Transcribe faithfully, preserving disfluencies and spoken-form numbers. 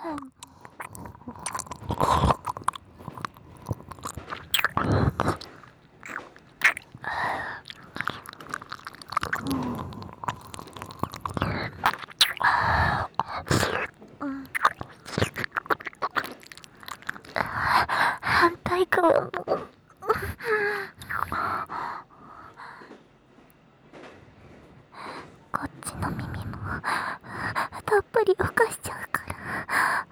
反対側もこっちの耳もたっぷり浮かしちゃうから。